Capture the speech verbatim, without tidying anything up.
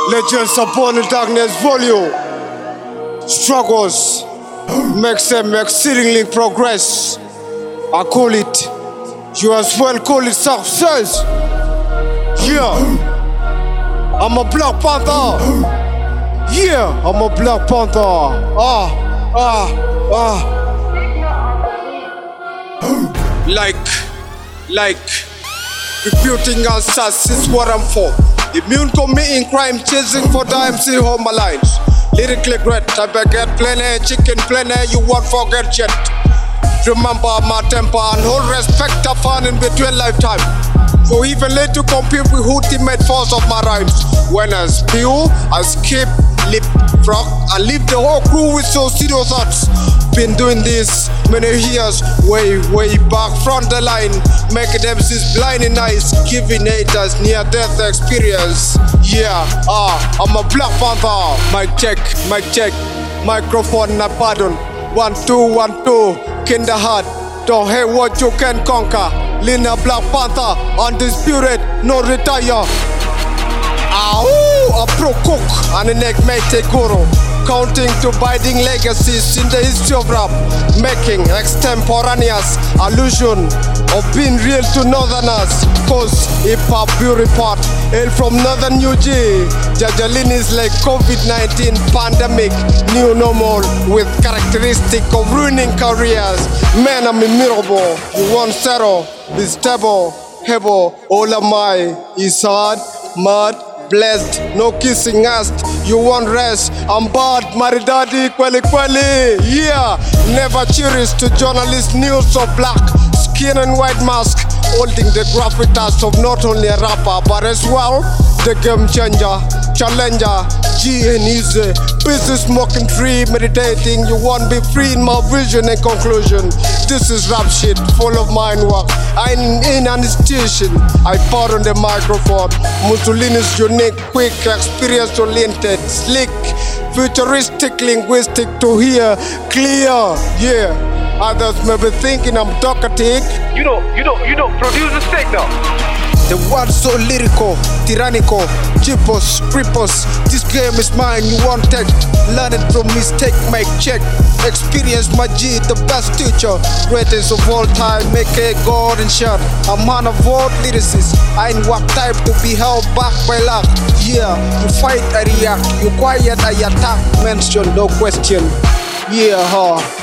Legends upon the darkness volume. Struggles makes them exceedingly progress. I call it, you as well call it success. Yeah, I'm a Black Panther. Yeah, I'm a Black Panther. Ah, ah, ah. Like, like, reputing us is what I'm for. Immune committing crime, chasing for the M C home lines. Lyrically great, I baguette plenty, chicken plenty, you won't forget yet. Remember my temper and hold respect I found in between lifetime. So even late to compete with ultimate force of my rhymes. When I spew, I skip, lip, frog, I leave the whole crew with so serious thoughts. Been doing this many years, way, way back from the line. Making them see blinding eyes, giving haters near-death experience. Yeah, ah, I'm a Black Panther. Mic check, mic check, microphone na pardon. One, two, one, two, kinder heart. Don't hate what you can conquer. Lina Black Panther, undisputed, no retire. Ow, a pro cook and an egg mate guru. Counting to biding legacies in the history of rap. Making extemporaneous allusion of being real to northerners. Cause hip-hop beauty part hail from northern New G. Jajalin is like COVID nineteen pandemic. New normal with characteristic of ruining careers. Man, I'm immutable. You want settle, be stable, hebo. All of my is hard, mad, blessed, no kissing asked. You want rest, I'm bad, maridadi, kweli kweli. Yeah, never cheers to journalist news of black skin and white mask, holding the gravitas of not only a rapper but as well the game changer, challenger, G and easy, busy smoking tree, meditating. You won't be free in my vision and conclusion. This is rap shit, full of mind work. I'm in anesthesia. I pour on the microphone. Mussolini's unique, quick, experience-oriented, slick, futuristic, linguistic to hear clear. Yeah, others may be thinking I'm talkative. You don't, you don't, you don't produce a signal. The word so lyrical, tyrannical, cheapos, creepos. This game is mine, you won't take. Learn it from mistake, make check. Experience my G, the best teacher. Greatest of all time, make a god and shot. A man of all lyricists. I ain't what type to be held back by luck. Yeah, you fight, I react. You quiet, I attack. Mention, no question. Yeah, huh.